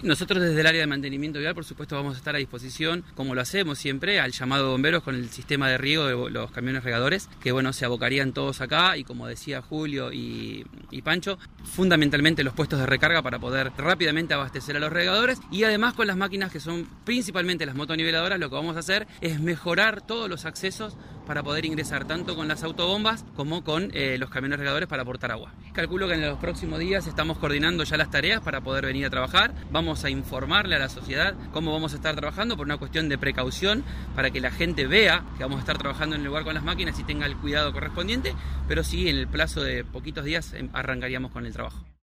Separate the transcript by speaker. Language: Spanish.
Speaker 1: Nosotros desde el área de mantenimiento vial, por supuesto, vamos a estar a disposición, como lo hacemos siempre, al llamado de bomberos con el sistema de riego de los camiones regadores, que bueno, se abocarían todos acá y como decía Julio y Pancho, fundamentalmente los puestos de recarga para poder rápidamente abastecer a los regadores, y además con las máquinas que son principalmente las motoniveladoras, lo que vamos a hacer es mejorar todos los accesos para poder ingresar tanto con las autobombas como con los camiones regadores para aportar agua. Calculo que en los próximos días estamos coordinando ya las tareas para poder venir a trabajar. Vamos a informarle a la sociedad cómo vamos a estar trabajando por una cuestión de precaución, para que la gente vea que vamos a estar trabajando en el lugar con las máquinas y tenga el cuidado correspondiente, pero sí, en el plazo de poquitos días arrancaríamos con el trabajo.